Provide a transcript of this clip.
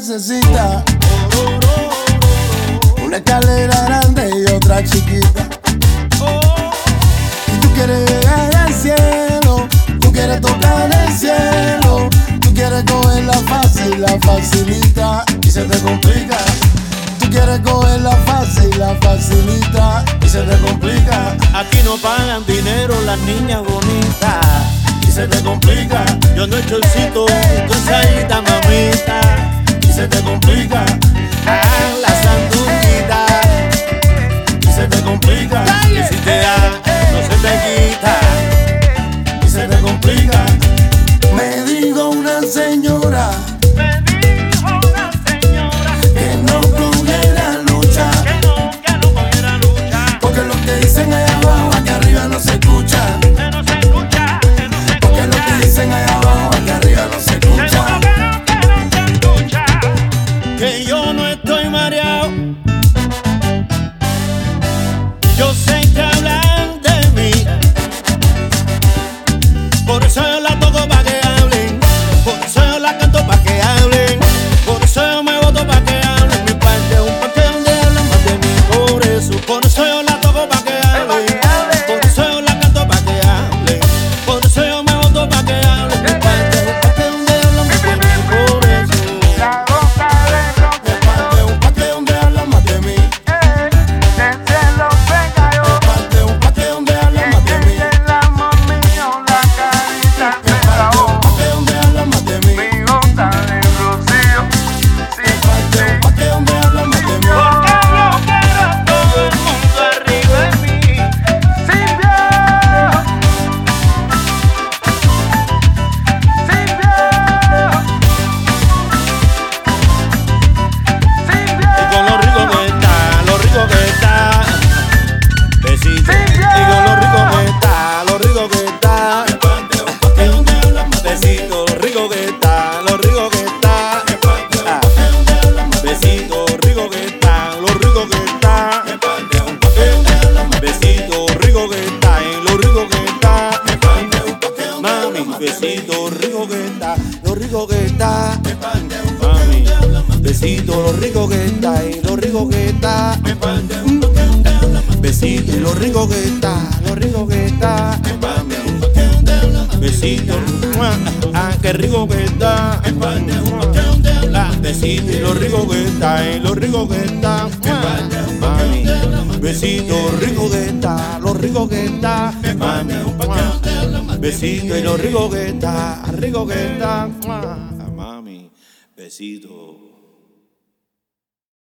necesita una escalera grande y otra chiquita. Y tú quieres llegar al cielo, tú quieres tocar el cielo, tú quieres coger la fácil, la facilita y se te complica. Tú quieres coger la fácil, la facilita y se te complica. Aquí no pagan dinero las niñas bonitas Y se te complica. Yo no echo el cito, tú salita mamita Y se te complica. Ah, la sanduquita Y se te complica. Y si te da, no se te quita. Y se te complica. Me dijo una señora que no cogiera lucha, porque lo que dicen allá abajo, aquí arriba no se escucha. Porque lo que dicen allá abajo, aquí arriba no se escucha. Que yo no estoy mareado. Yo sé que hablan de mí, por eso yo la toco pa' que hablen, por eso yo la canto pa' que hablen, por eso yo me voto pa' que hablen. Mi parte es un parque donde hablan más de mí, por eso yo la toco pa' que hablen, por eso yo la canto pa' que hablen, por eso yo me voto pa' que hablen. Mi parte es un parque donde hablan más de mí, por eso. Me parte un parque donde hablan más de mí. Me parte un parque donde hablan más de mí. Me parte un parque donde hablan más de mí. Me parte un parque donde hablan más de mí. Todo el mundo arriba de mí. Y con lo rico que está, lo rico que está. Besito. Y con lo rico que está, lo rico que está. Me parte un parque donde hablan más de mí. Besito, lo rico que está, lo rico que está. Me parte un parque donde hablan más de mí. Besito, rico que está, lo rico que está. Me parte un parque donde hablan más de mí. Besito, rico que está, lo rico que está. Me parte un parque donde Mami, hablan más de mí. besito, rico que está, lo rico que está. Me parte un parque Mami, donde hablan más de mí. besito, lo rico que está, lo rico que está. Me parte un parque donde hablan más de mí. Besito, lo rico que está, lo rico que está. Me parte un parque donde hablan más de mí. Besito, ah, qué rico que está. Me parte un parque donde hablan Ah, besito, y lo rico que está, lo rico que está. Mami, besito, rico que está, lo rico que está. Mami, besito, y lo rico que está, rico que está. Mami, besito.